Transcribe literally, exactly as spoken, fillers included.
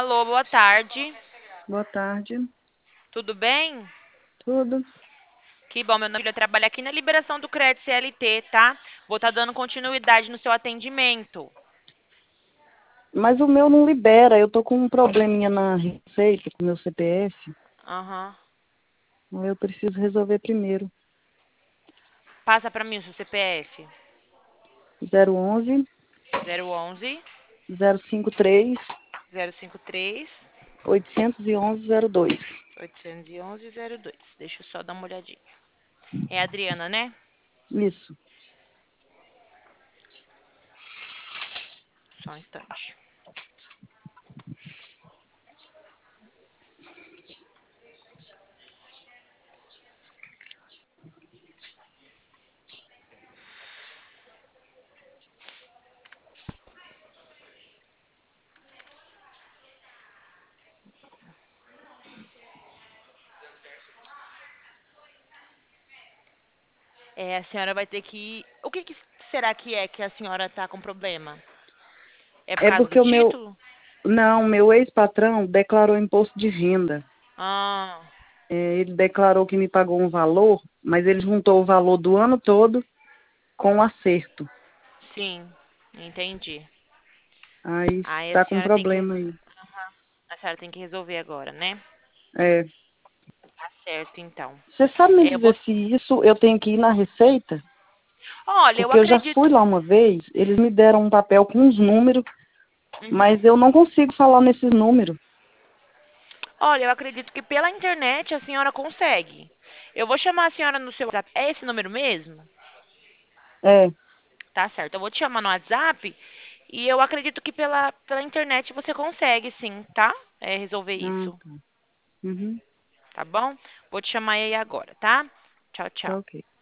Alô, boa tarde. Boa tarde. Tudo bem? Tudo? Que bom, meu nome é trabalho aqui na liberação do crédito C L T, tá? Vou estar dando continuidade no seu atendimento. Mas o meu não libera. Eu tô com um probleminha na receita com o meu C P F. Aham. Eu preciso resolver primeiro. Passa para mim o seu C P F. zero onze, zero onze, zero cinco três, zero cinco três, oitocentos e onze, zero dois. oitocentos e onze, zero dois. Deixa eu só dar uma olhadinha. É a Adriana, né? Isso. Só um instante. É, a senhora vai ter que... O que, que será que é que a senhora tá com problema? É por É causa do porque o meu... título? Não, meu ex-patrão declarou imposto de renda. Ah, É, ele declarou que me pagou um valor, mas ele juntou o valor do ano todo com o acerto. sim. Entendi. Aí Aí a está com senhora tem que... res- problema aí. A senhora tem que resolver agora, né? É. Tá certo, então. Você sabe me É, eu vou. dizer se isso eu tenho que ir na Receita? Olha, eu Porque eu já acredito. fui lá uma vez, eles me deram um papel com uns números, Uhum. mas eu não consigo falar nesses números. Olha, eu acredito que pela internet a senhora consegue. Eu vou chamar a senhora no seu WhatsApp. É esse número mesmo? É. Tá certo. Eu vou te chamar no WhatsApp e eu acredito que pela, pela internet você consegue, sim, tá? É, resolver Ah, isso. tá. Uhum. Tá bom? Vou te chamar aí agora, tá? Tchau, Tá tchau. ok.